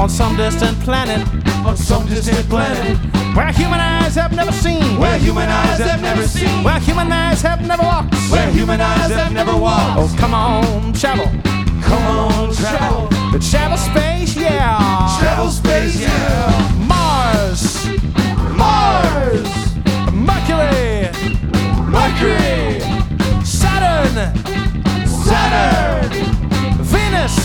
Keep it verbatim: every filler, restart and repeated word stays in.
on some distant planet, on some distant planet, where human eyes have never seen, where human eyes have never seen, where human eyes have never walked, where human eyes have never walked. Oh, come on, travel, come on, travel, travel space.